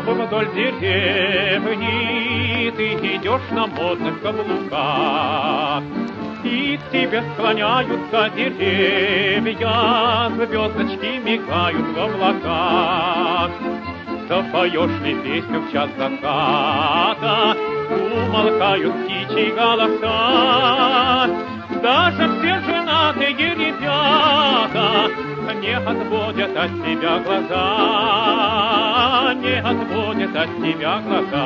вдоль деревни ты идешь на модных каблуках, и к тебе склоняются деревья, звездочки мигают в облаках. Запоешь ли песню в час заката, умолкают птичьи голоса. Даже все женатые ребята не отводят от тебя глаза, не отводят от тебя глаза.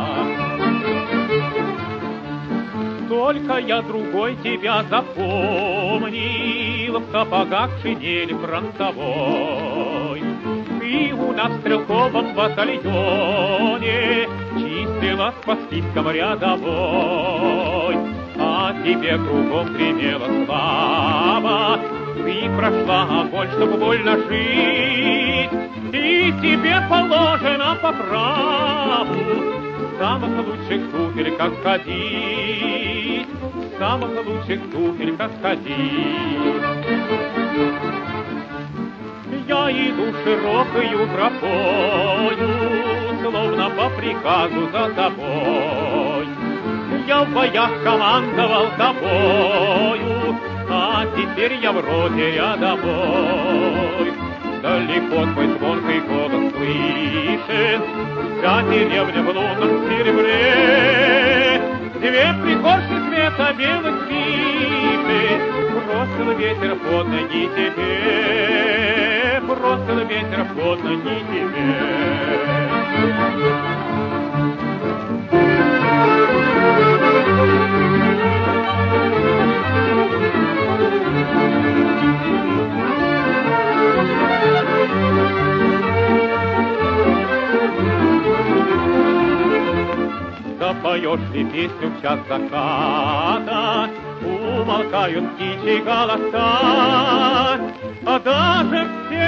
Только я другой тебя запомнил, в сапогах шинели фронтовой. Ты у нас в стрелковом батальоне числилась по спискам рядовой, а тебе кругом гремела слава. Ты прошла огонь, чтоб вольно жить, и тебе положено по праву в самых лучших туфельках ходить, в самых лучших туфельках ходить. Я иду широкою тропою, словно по приказу за тобой. Я в боях командовал тобою, а теперь я вроде рядовой. Далеко твой звонкий голос слышен, вся деревня в лунном серебре. Две пригоршни света белых лишек бросил ветер под ноги тебе, бросил ветер под ноги тебе. Запоешь ли песню в час заката, умолкают птичьи голоса, а даже все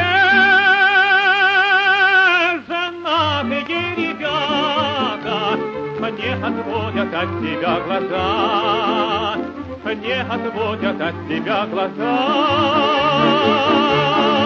женатые ребята не отводят от тебя глаза, не отводят от тебя глаза.